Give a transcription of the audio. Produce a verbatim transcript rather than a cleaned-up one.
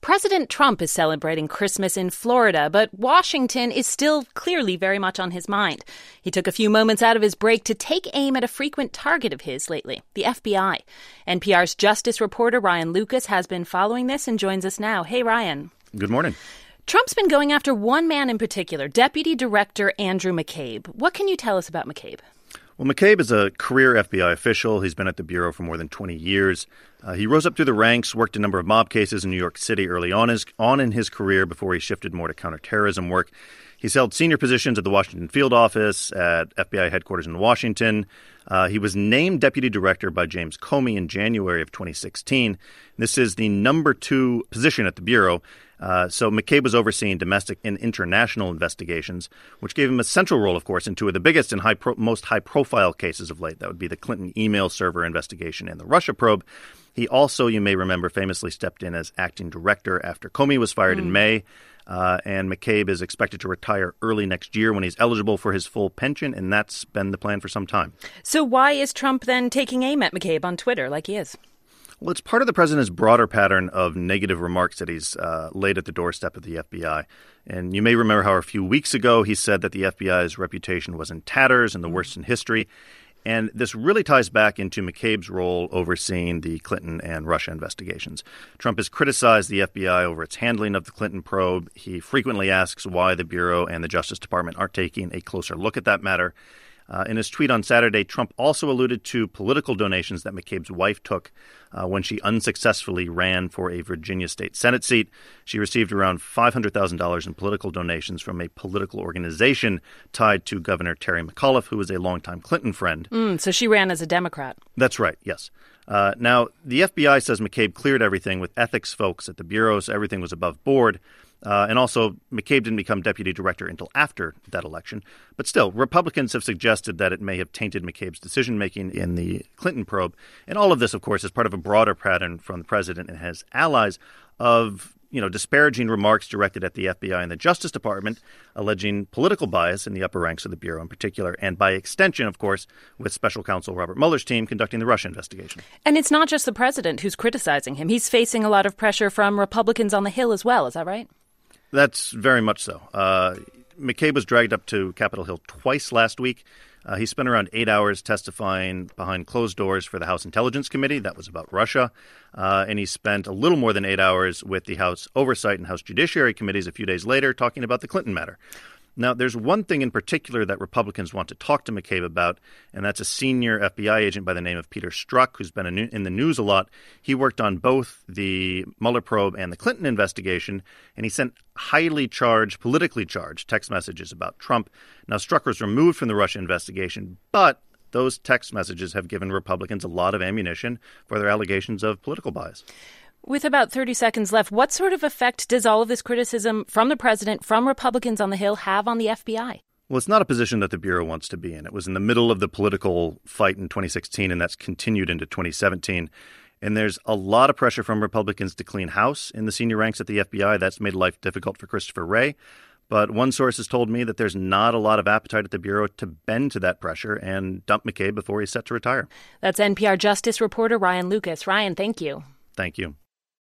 President Trump is celebrating Christmas in Florida, but Washington is still clearly very much on his mind. He took a few moments out of his break to take aim at a frequent target of his lately, the F B I. N P R's Justice reporter Ryan Lucas has been following this and joins us now. Hey, Ryan. Good morning. Trump's been going after one man in particular, Deputy Director Andrew McCabe. What can you tell us about McCabe? Well, McCabe is a career F B I official. He's been at the Bureau for more than twenty years. Uh, he rose up through the ranks, worked a number of mob cases in New York City early on, his, on in his career before he shifted more to counterterrorism work. He's held senior positions at the Washington Field Office, at F B I headquarters in Washington. Uh, he was named deputy director by James Comey in January of twenty sixteen. This is the number two position at the Bureau. Uh, so McCabe was overseeing domestic and international investigations, which gave him a central role, of course, in two of the biggest and high pro- most high-profile cases of late. That would be the Clinton email server investigation and the Russia probe. He also, you may remember, famously stepped in as acting director after Comey was fired mm. in May. Uh, and McCabe is expected to retire early next year when he's eligible for his full pension, and that's been the plan for some time. So why is Trump then taking aim at McCabe on Twitter like he is? Well, it's part of the president's broader pattern of negative remarks that he's uh, laid at the doorstep of the F B I. And you may remember how a few weeks ago he said that the F B I's reputation was in tatters and the worst in history. And this really ties back into McCabe's role overseeing the Clinton and Russia investigations. Trump has criticized the F B I over its handling of the Clinton probe. He frequently asks why the Bureau and the Justice Department aren't taking a closer look at that matter. Uh, in his tweet on Saturday, Trump also alluded to political donations that McCabe's wife took uh, when she unsuccessfully ran for a Virginia state Senate seat. She received around five hundred thousand dollars in political donations from a political organization tied to Governor Terry McAuliffe, who was a longtime Clinton friend. Mm, so she ran as a Democrat. That's right, yes. Uh, now, the F B I says McCabe cleared everything with ethics folks at the Bureau, so everything was above board. Uh, and also, McCabe didn't become deputy director until after that election. But still, Republicans have suggested that it may have tainted McCabe's decision-making in the Clinton probe. And all of this, of course, is part of a broader pattern from the president and his allies of, you know, disparaging remarks directed at the F B I and the Justice Department, alleging political bias in the upper ranks of the Bureau in particular, and by extension, of course, with special counsel Robert Mueller's team conducting the Russia investigation. And it's not just the president who's criticizing him. He's facing a lot of pressure from Republicans on the Hill as well. Is that right? That's very much so. Uh, McCabe was dragged up to Capitol Hill twice last week. Uh, he spent around eight hours testifying behind closed doors for the House Intelligence Committee. That was about Russia. Uh, and he spent a little more than eight hours with the House Oversight and House Judiciary Committees a few days later talking about the Clinton matter. Now, there's one thing in particular that Republicans want to talk to McCabe about, and that's a senior F B I agent by the name of Peter Strzok, who's been in the news a lot. He worked on both the Mueller probe and the Clinton investigation, and he sent highly charged, politically charged text messages about Trump. Now, Strzok was removed from the Russia investigation, but those text messages have given Republicans a lot of ammunition for their allegations of political bias. With about thirty seconds left, what sort of effect does all of this criticism from the president, from Republicans on the Hill, have on the F B I? Well, it's not a position that the Bureau wants to be in. It was in the middle of the political fight in twenty sixteen, and that's continued into twenty seventeen. And there's a lot of pressure from Republicans to clean house in the senior ranks at the F B I. That's made life difficult for Christopher Wray. But one source has told me that there's not a lot of appetite at the Bureau to bend to that pressure and dump McCabe before he's set to retire. That's N P R Justice reporter Ryan Lucas. Ryan, thank you. Thank you.